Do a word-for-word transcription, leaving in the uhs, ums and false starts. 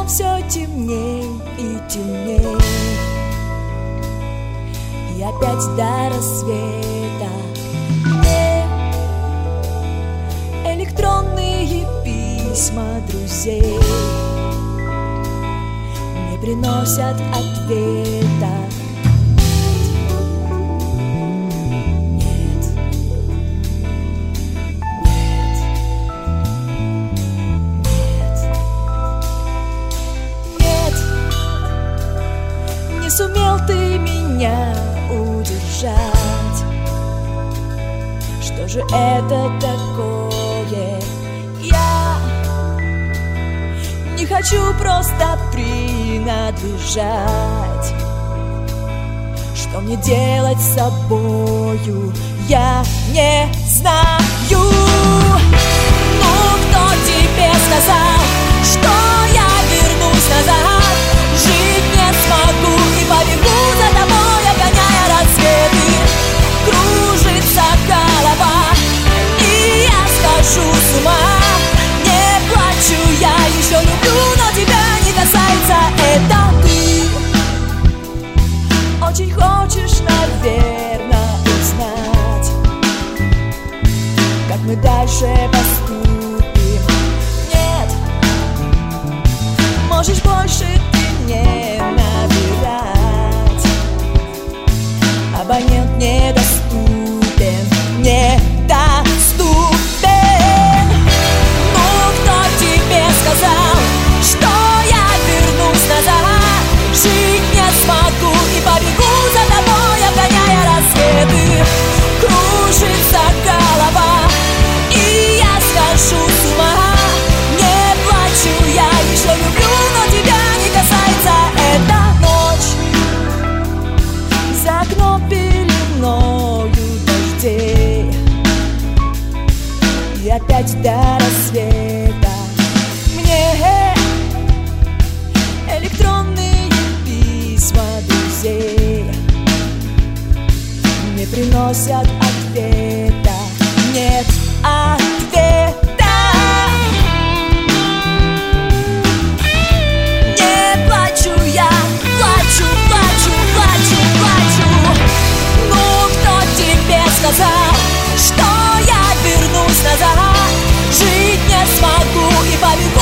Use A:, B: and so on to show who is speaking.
A: все темней и темней. И опять до рассвета мне электронные письма друзей не приносят ответа. Нет, нет, нет, нет, не сумел ты меня удержать. Что же это такое? Я не хочу просто принадлежать. Что мне делать с собою, я не знаю. Ну, кто тебе сказал, что я вернусь назад? Жить не смогу и побегу за тобой, обгоняя рассветы. Кружится голова, и я схожу с ума. Не плачу, я еще люблю, но тебя не касается это ты. Очень хочешь, наверное, узнать, как мы дальше поступим. Нет, можешь больше ты не набирать. Абонент недоступен, недоступен. Ну, кто тебе сказал, что я вернусь назад? Жить не смогу и побегу за тобой, обгоняя рассветы. Кружится голова, и я схожу с ума. Не плачу, я еще люблю, но тебя не касается эта ночь. За окном пеленою дождей, и опять до рассвета мне электронные письма друзей не приносят ответа. Нет ответа. Не плачу я, плачу, плачу, плачу, плачу. Ну, кто тебе сказал, что я вернусь назад? Жить не смогу и побегу